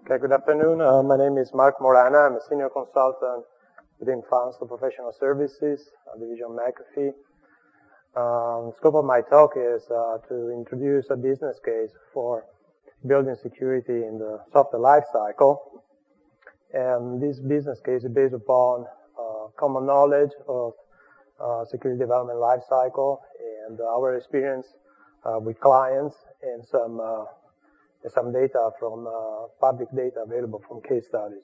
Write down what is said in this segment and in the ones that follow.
Okay, good afternoon. My name is Mark Morana. I'm a senior consultant within Funds for Professional Services, Division McAfee. The scope of my talk is to introduce a business case for building security in the software lifecycle. And this business case is based upon common knowledge of security development lifecycle and our experience with clients and some data from public data available from case studies.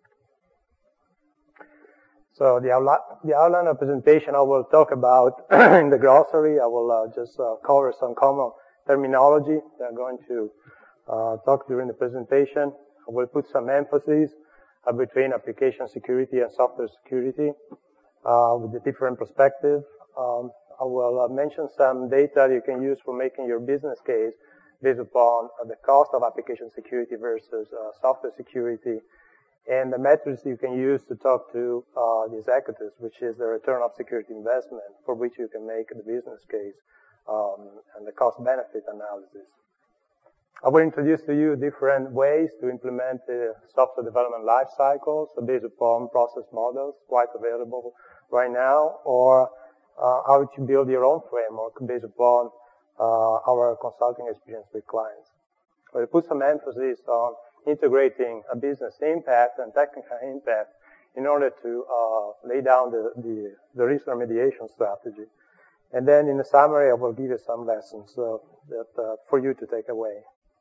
So the outline of presentation I will talk about in the glossary. I will just cover some common terminology that I'm going to talk during the presentation. I will put some emphasis between application security and software security with a different perspective. I will mention some data you can use for making your business case based upon the cost of application security versus software security, and the metrics you can use to talk to the executives, which is the return of security investment, for which you can make the business case and the cost-benefit analysis. I will introduce to you different ways to implement the software development lifecycle, so based upon process models quite available right now, or how to build your own framework based upon our consulting experience with clients. We'll put some emphasis on integrating a business impact and technical impact in order to lay down the risk remediation strategy. And then in the summary, I will give you some lessons that for you to take away.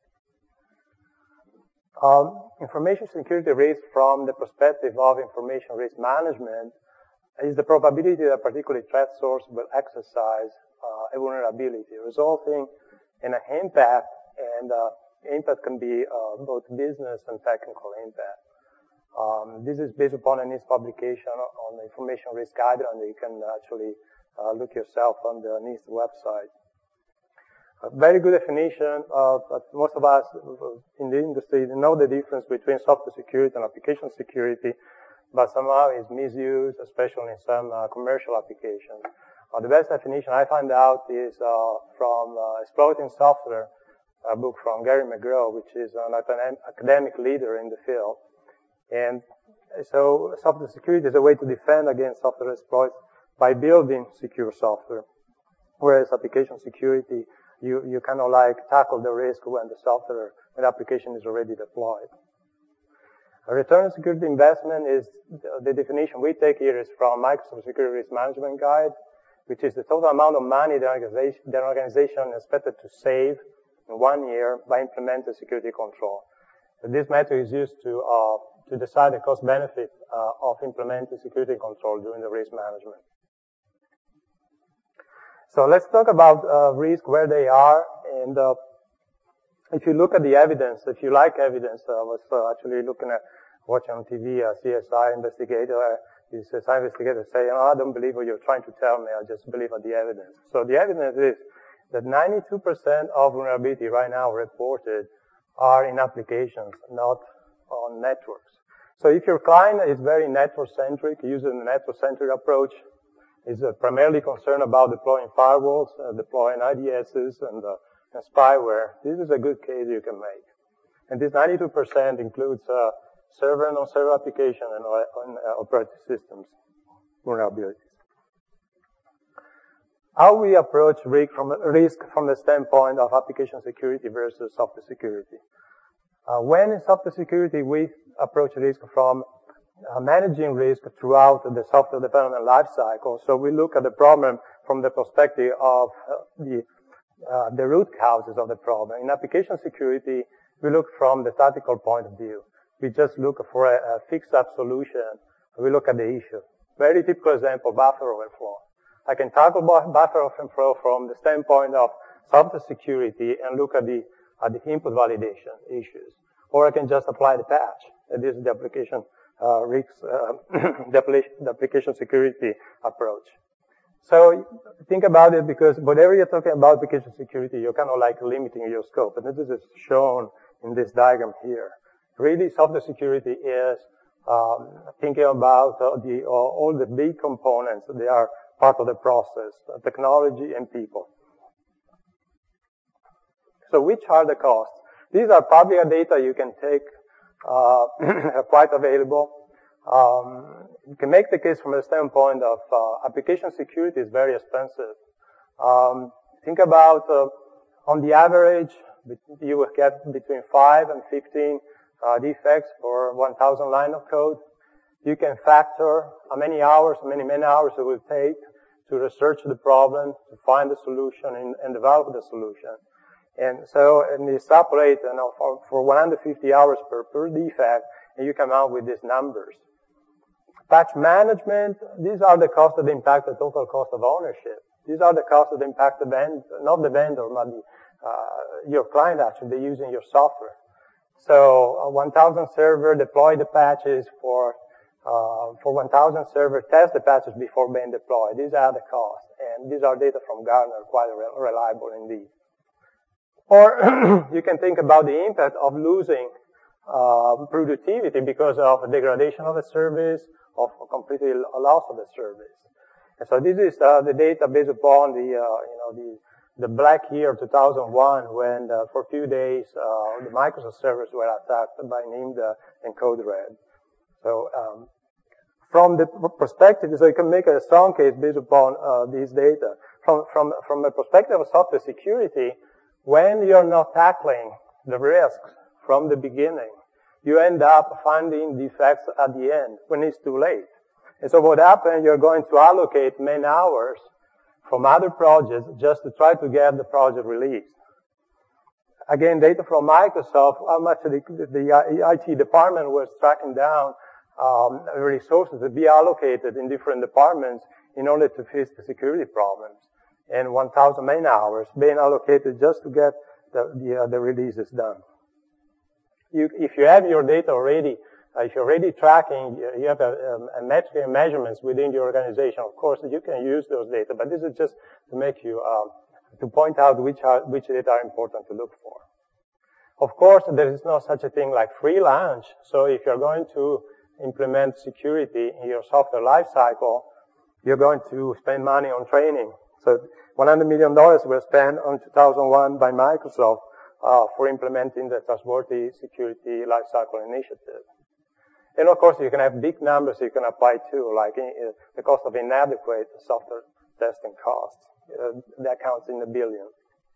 Information security risk from the perspective of information risk management is the probability that a particular threat source will exercise a vulnerability, resulting in an impact, and impact can be both business and technical impact. This is based upon a NIST publication on the information risk guideline that you can actually look yourself on the NIST website. A very good definition but most of us in the industry know the difference between software security and application security, but somehow it's misused, especially in some commercial applications. The best definition I found out is from Exploiting Software, a book from Gary McGraw, which is an academic leader in the field. And so software security is a way to defend against software exploits by building secure software, whereas application security, you kind of like tackle the risk when the application is already deployed. A return on security investment is the definition we take here is from Microsoft Security Risk Management Guide, which is the total amount of money the organization is expected to save in 1 year by implementing security control. So this metric is used to decide the cost benefit of implementing security control during the risk management. So let's talk about risk, where they are, and if you look at the evidence, if you like evidence, I was actually watching on TV a CSI investigator. The CSI investigator say, I don't believe what you're trying to tell me, I just believe the evidence. So the evidence is that 92% of vulnerability right now reported are in applications, not on networks. So if your client is very network-centric, using the network-centric approach, is primarily concerned about deploying firewalls, deploying IDSs, and spyware, this is a good case you can make. And this 92% includes server and non-server application and operating systems vulnerabilities. How we approach risk from the standpoint of application security versus software security. When in software security, we approach risk from managing risk throughout the software development lifecycle. So we look at the problem from the perspective of the root causes of the problem. In application security, we look from the tactical point of view. We just look for a fix-up solution. We look at the issue. Very typical example, buffer overflow. I can tackle buffer overflow from the standpoint of software security and look at the input validation issues. Or I can just apply the patch. This is the application the application security approach. So think about it, because whatever you're talking about application security, you're kind of like limiting your scope. And this is shown in this diagram here. Really, software security is thinking about all the big components. They are part of the process, technology and people. So which are the costs? These are public data you can take are quite available. You can make the case from the standpoint of application security is very expensive. Think about, on the average, you will get between 5 and 15 defects for 1,000 line of code. You can factor how many hours it will take to research the problem, to find the solution, and develop the solution. And so, and you extrapolate, for 150 hours per defect, and you come out with these numbers. Patch management, these are the costs that impact the total cost of ownership. These are the costs that impact the vendor, not the vendor, but your client actually using your software. So 1,000 server, deploy the patches for 1,000 server, test the patches before being deployed. These are the costs, and these are data from Gartner, quite reliable indeed. Or you can think about the impact of losing productivity because of degradation of the service, of completely loss of the service. And so this is the data based upon the black year 2001 when for a few days the Microsoft servers were attacked by NIMD and Code-Red. So from the perspective, so you can make a strong case based upon these data. From the perspective of software security, when you're not tackling the risks from the beginning, you end up finding defects at the end when it's too late. And so what happens, you're going to allocate man hours from other projects just to try to get the project released. Again, data from Microsoft, how much the IT department was tracking down resources to be allocated in different departments in order to fix the security problems. And 1,000 man hours being allocated just to get the releases done. If you have your data already, if you're already tracking, you have a metric and measurements within your organization. Of course, you can use those data, but this is just to make you, to point out which data are important to look for. Of course, there is no such a thing like free lunch. So if you're going to implement security in your software lifecycle, you're going to spend money on training. So $100 million were spent on 2001 by Microsoft for implementing the Trustworthy Security Lifecycle Initiative. And of course, you can have big numbers you can apply to, like the cost of inadequate software testing costs. That counts in the billions.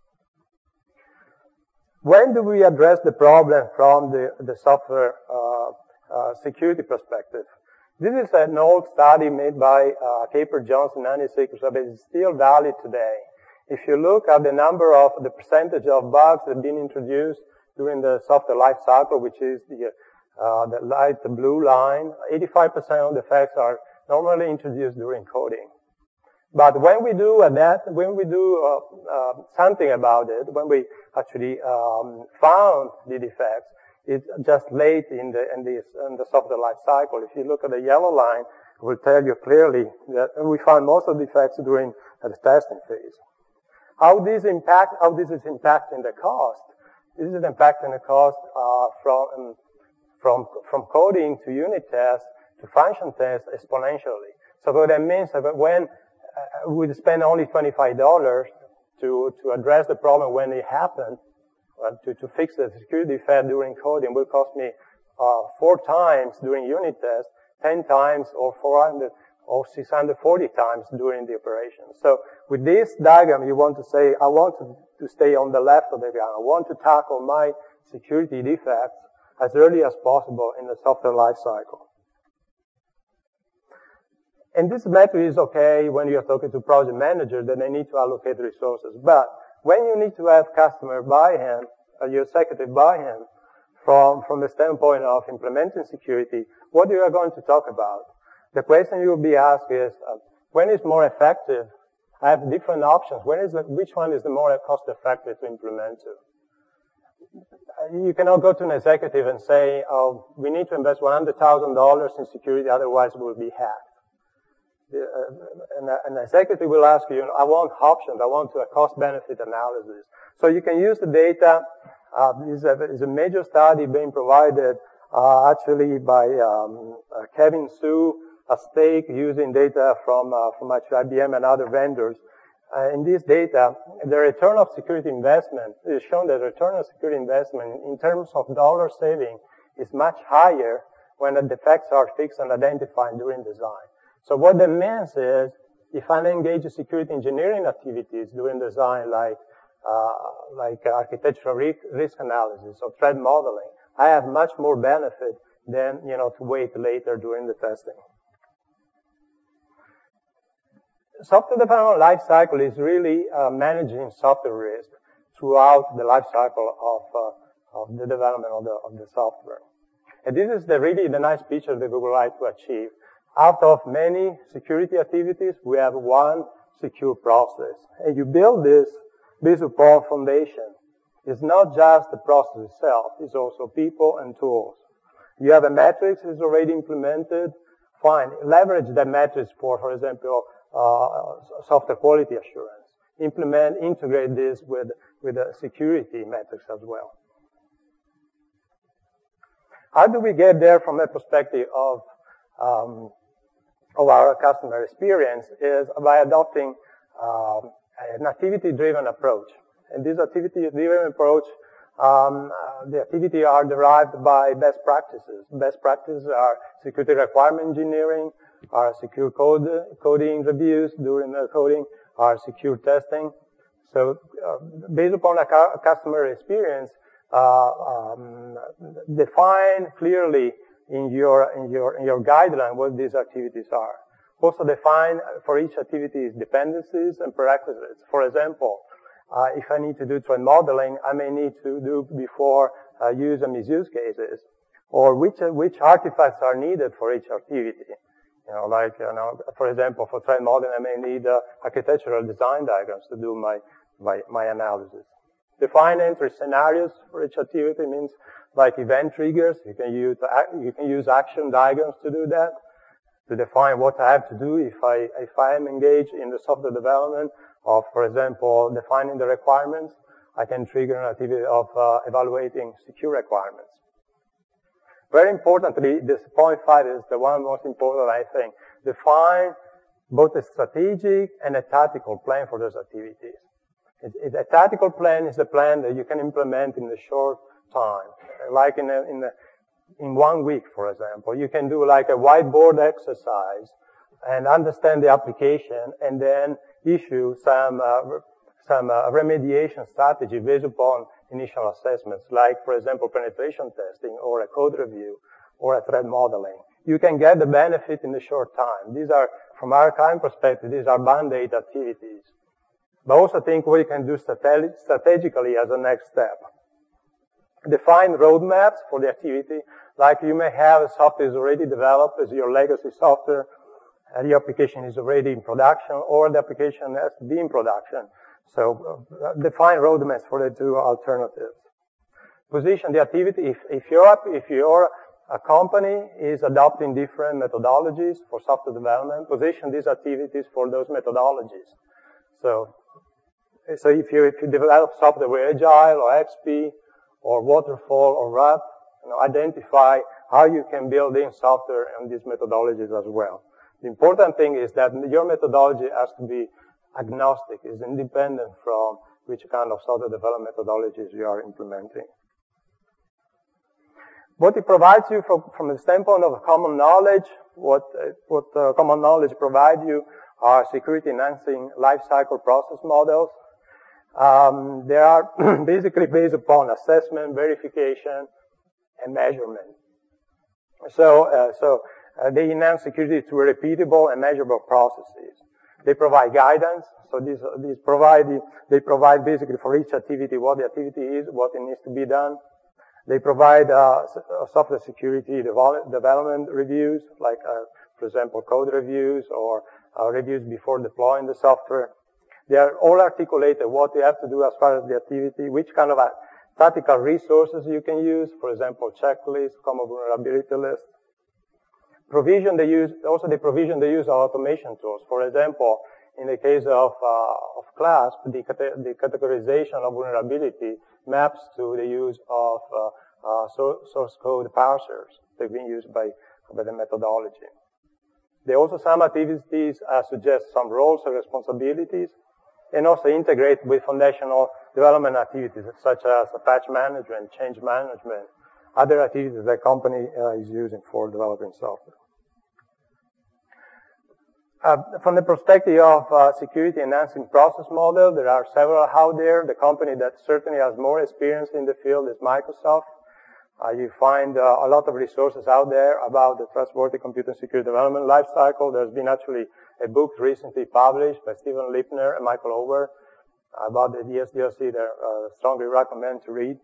When do we address the problem from the software security perspective? This is an old study made by Capers-Jones in 1996, but it's still valid today. If you look at the percentage of bugs that have been introduced during the software life cycle, which is the light blue line, 85% of the defects are normally introduced during coding. But when we do something about it, when we actually found the defects, it's just late in the software life cycle. If you look at the yellow line, it will tell you clearly that we found most of the defects during the testing phase. How this is impacting the cost? This is impacting the cost from coding to unit tests to function tests exponentially. So what that means is that when we spend only $25 to address the problem when it happened, to fix the security defect during coding will cost me 4 times during unit tests, 10 times or 400 or 640 times during the operation. So with this diagram, you want to say, I want to stay on the left of the diagram. I want to tackle my security defects as early as possible in the software life cycle. And this method is okay when you're talking to project manager that they need to allocate resources. But when you need to have customer buy-in, your executive buy-in, from the standpoint of implementing security, what you are going to talk about? The question you will be asked is, when is more effective? I have different options. Which one is the more cost-effective to implement to? You cannot go to an executive and say, we need to invest $100,000 in security, otherwise we'll be hacked. An executive will ask you, I want options. I want a cost-benefit analysis. So you can use the data. This is a major study being provided actually by Kevin Su, a stake using data from actually IBM and other vendors. In this data, the return of security investment is shown that the return of security investment in terms of dollar saving is much higher when the defects are fixed and identified during design. So what that means is, if I engage in security engineering activities during design, like architectural risk analysis or threat modeling, I have much more benefit than, to wait later during the testing. Software development lifecycle is really managing software risk throughout the lifecycle of the development of the software. And this is really the nice picture that we would like to achieve. Out of many security activities, we have one secure process. And you build this based upon foundation. It's not just the process itself, it's also people and tools. You have a matrix that's already implemented. Fine. Leverage that matrix for example, software quality assurance. Integrate this with a security metrics as well. How do we get there from the perspective of our customer experience is by adopting an activity-driven approach. And this activity-driven approach, the activity are derived by best practices. Best practices are security requirement engineering, are secure coding reviews during the coding, are secure testing. So based upon a customer experience, define clearly in your guideline what these activities are. Also define for each activity dependencies and prerequisites. For example, if I need to do threat modeling, I may need to do before use and misuse cases, or which artifacts are needed for each activity. For example, for threat modeling, I may need architectural design diagrams to do my analysis. Define entry scenarios for each activity means like event triggers. You can use action diagrams to do that, to define what I have to do if I am engaged in the software development of, for example, defining the requirements. I can trigger an activity of evaluating secure requirements. Very importantly, this point 5 is the one most important, I think. Define both a strategic and a tactical plan for those activities. A tactical plan is a plan that you can implement in a short time, like in 1 week, for example. You can do like a whiteboard exercise and understand the application, and then issue some remediation strategy based upon initial assessments, like, for example, penetration testing or a code review or a threat modeling. You can get the benefit in a short time. These are, from our current perspective, these are band-aid activities. But also think what you can do strategically as a next step. Define roadmaps for the activity, like you may have a software is already developed as your legacy software, and the application is already in production, or the application has to be in production. So define roadmaps for the two alternatives. Position the activity. If your company is adopting different methodologies for software development, position these activities for those methodologies. So if you develop software with Agile or XP or Waterfall or RAP, identify how you can build in software and these methodologies as well. The important thing is that your methodology has to be agnostic, is independent from which kind of software development methodologies you are implementing. What it provides you from the standpoint of common knowledge, what common knowledge provides you are security enhancing lifecycle process models. They are basically based upon assessment, verification, and measurement. So they enhance security through repeatable and measurable processes. They provide guidance. So they provide basically for each activity what the activity is, what it needs to be done. They provide software security development reviews, like for example code reviews or reviews before deploying the software. They are all articulated what you have to do as far as the activity, which kind of tactical resources you can use, for example, checklists, common vulnerability lists. They provision the use of automation tools. For example, in the case of CLASP, the categorization of vulnerability maps to the use of source code parsers that have been used by the methodology. They also, some activities suggest some roles and responsibilities, and also integrate with foundational development activities such as patch management, change management, other activities the company is using for developing software. From the perspective of security enhancing process model, there are several out there. The company that certainly has more experience in the field is Microsoft. You find a lot of resources out there about the trustworthy computer security development lifecycle. There's been actually a book recently published by Stephen Lipner and Michael Over about the DSDLC that I strongly recommend to read.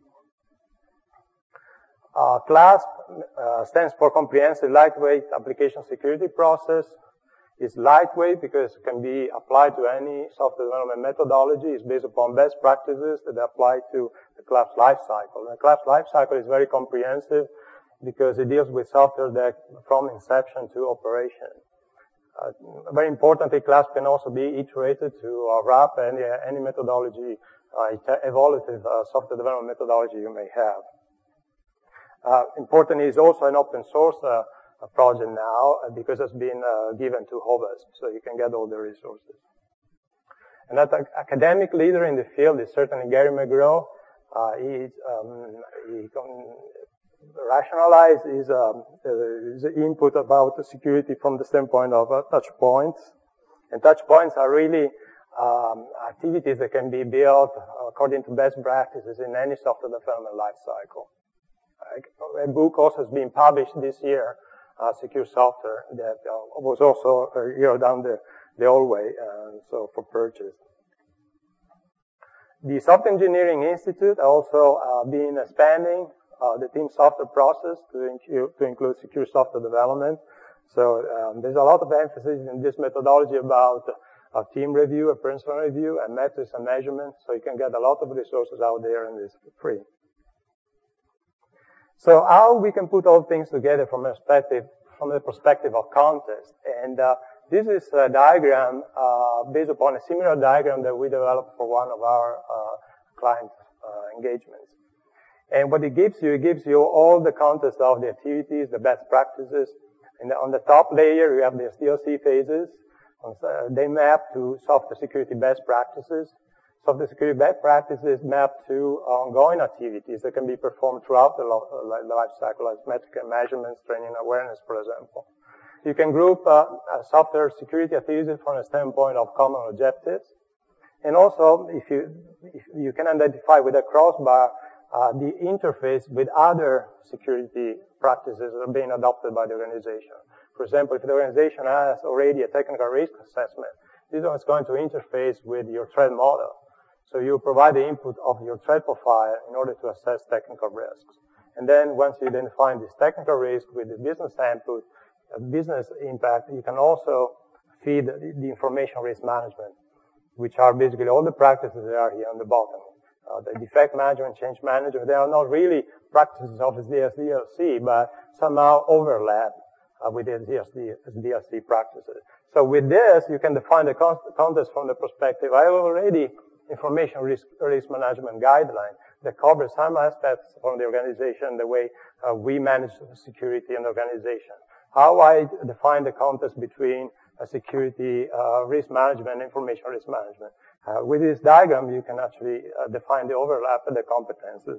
CLASP stands for Comprehensive Lightweight Application Security Process. It's lightweight because it can be applied to any software development methodology. It's based upon best practices that apply to the CLASP lifecycle. The CLASP lifecycle is very comprehensive because it deals with software that from inception to operation. Very importantly, CLASP can also be iterated to wrap any methodology, evolutive software development methodology you may have. Important is also an open source project now because it's been given to HOVASP, so you can get all the resources. Another academic leader in the field is certainly Gary McGraw. He rationalize his input about the security from the standpoint of touch points. And touch points are really activities that can be built according to best practices in any software development lifecycle. A book also has been published this year, Secure Software, that was also down the hallway, so for purchase. The Software Engineering Institute also been expanding the team software process to include secure software development. So there's a lot of emphasis in this methodology about a team review, a principal review, and metrics and measurements. So you can get a lot of resources out there and it's free. So how we can put all things together from the perspective of context. And this is a diagram based upon a similar diagram that we developed for one of our client engagements. And what it gives you all the context of the activities, the best practices. And on the top layer, you have the SDLC phases. They map to software security best practices. Software security best practices map to ongoing activities that can be performed throughout the life cycle, as metric and measurements, training awareness, for example. You can group software security activities from a standpoint of common objectives. And also, if you can identify with a crossbar the interface with other security practices that are being adopted by the organization. For example, if the organization has already a technical risk assessment, this one is going to interface with your threat model. So you provide the input of your threat profile in order to assess technical risks. And then once you identify this technical risk with the business input, business impact, you can also feed the information risk management, which are basically all the practices that are here on the bottom. The defect management, change management, they are not really practices of the SDLC, but somehow overlap with the SDLC practices. So with this, you can define the context from the perspective. I have already information risk management guideline that covers some aspects from the organization, the way we manage security in the organization. How I define the context between security risk management and information risk management. With this diagram, you can actually define the overlap of the competences.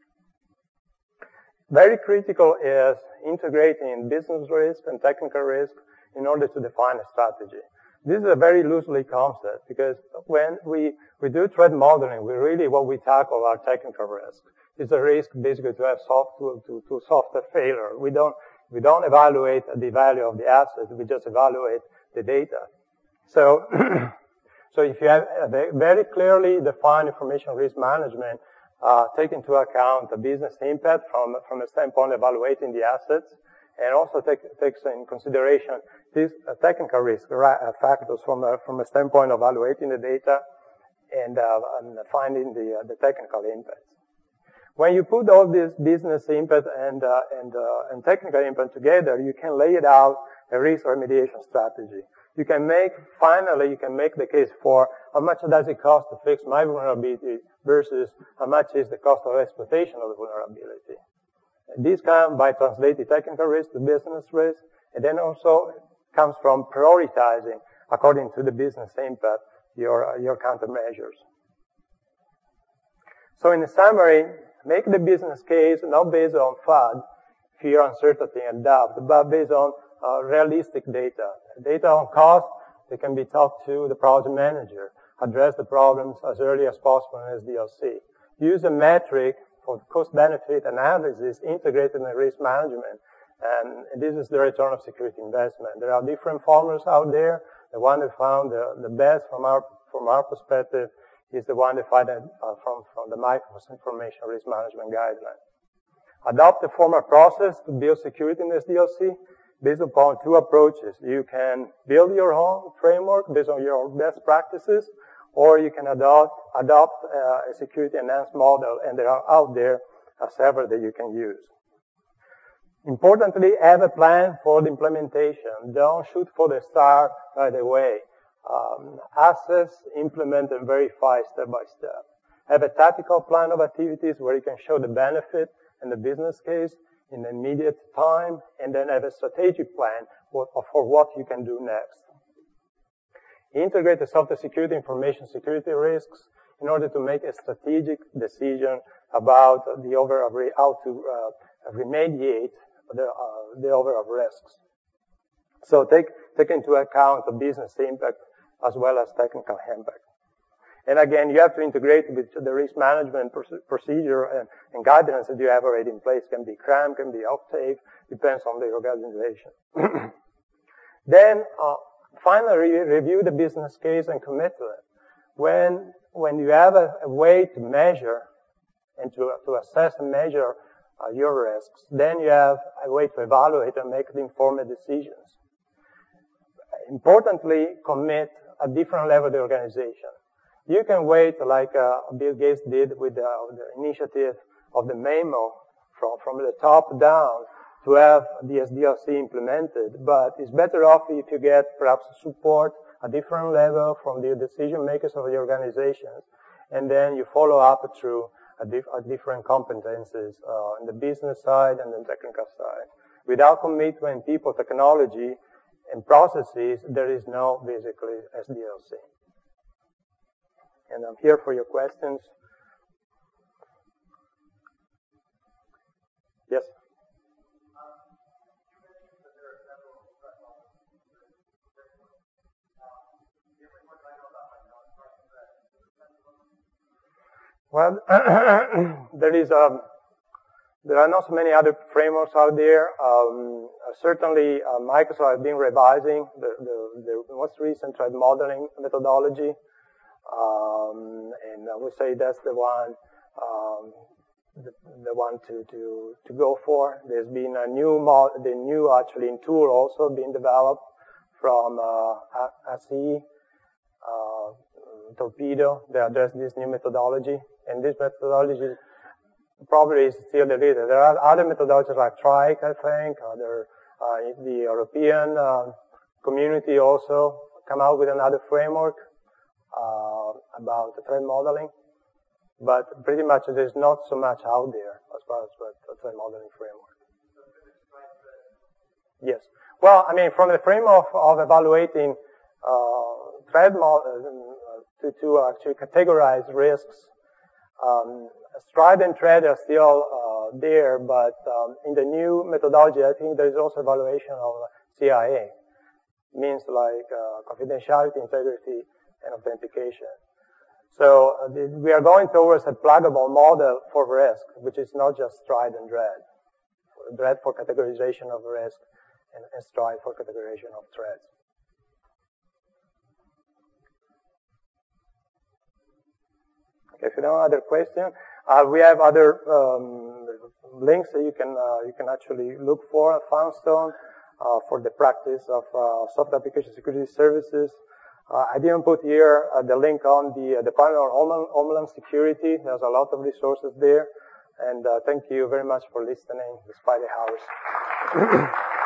Very critical is integrating business risk and technical risk in order to define a strategy. This is a very loosely concept because when we do threat modeling, what we tackle are technical risk. It's a risk basically to have software failure. We don't evaluate the value of the asset. We just evaluate the data. So if you have a very clearly defined information risk management, take into account the business impact from a standpoint of evaluating the assets, and also takes in consideration these technical risk factors from a standpoint of evaluating the data and finding the technical impacts. When you put all this business impact and technical impact together, you can lay it out a risk remediation strategy. You can make the case for how much does it cost to fix my vulnerability versus how much is the cost of exploitation of the vulnerability. This comes by translating technical risk to business risk, and then also comes from prioritizing according to the business impact your countermeasures. So in summary, make the business case not based on FUD, fear, uncertainty, and doubt, but based on realistic data. Data on cost that can be talked to the project manager. Address the problems as early as possible in SDLC. Use a metric for cost-benefit analysis integrated in the risk management. And this is the return of security investment. There are different formulas out there. The one that found the best from our perspective is the one defined from the Microsoft Information Risk Management Guideline. Adopt a formal process to build security in SDLC based upon two approaches. You can build your own framework based on your best practices, or you can adopt a security enhanced model, and there are out there several that you can use. Importantly, have a plan for the implementation. Don't shoot for the star right away. Assess, implement, and verify step by step. Have a tactical plan of activities where you can show the benefit and the business case in the immediate time, and then have a strategic plan for what you can do next. Integrate the software security, information security risks in order to make a strategic decision about how to remediate the overall risks. So take into account the business impact as well as technical impact. And again, you have to integrate with the risk management procedure and guidelines that you have already in place. Can be CRAM, can be Octave, depends on the organization. Then, finally, review the business case and commit to it. When you have a way to measure and to assess and measure your risks, then you have a way to evaluate and make informed decisions. Importantly, commit at different level of the organization. You can wait like Bill Gates did with the initiative of the memo from the top down to have the SDLC implemented, but it's better off if you get perhaps support at different level from the decision makers of the organizations, and then you follow up through different competencies on the business side and the technical side. Without commitment, people, technology, and processes, there is no basically SDLC. And I'm here for your questions. Yes? Well, there are not so many other frameworks out there. Certainly, Microsoft has been revising the most recent threat modeling methodology. And I would say that's the one to go for. There's been the new actually tool also being developed from ASI, Torpedo. They address this new methodology, and this methodology probably is still the leader. There are other methodologies like Trike, I think. The European community also come out with another framework about the threat modeling, but pretty much there's not so much out there as far as the threat modeling framework. Yes. Well, I mean, from the framework of evaluating threat to actually categorize risks, Stride and Thread are still there, but in the new methodology, I think there is also evaluation of CIA. Means like confidentiality, integrity, and authentication. So we are going towards a pluggable model for risk, which is not just Stride and Thread. Thread for categorization of risk and Stride for categorization of threats. Okay, if you don't have other questions, we have other links that you can actually look for at Foundstone for the practice of software application security services. I didn't put here the link on the Department of Homeland Security. There's a lot of resources there. And thank you very much for listening despite the hours.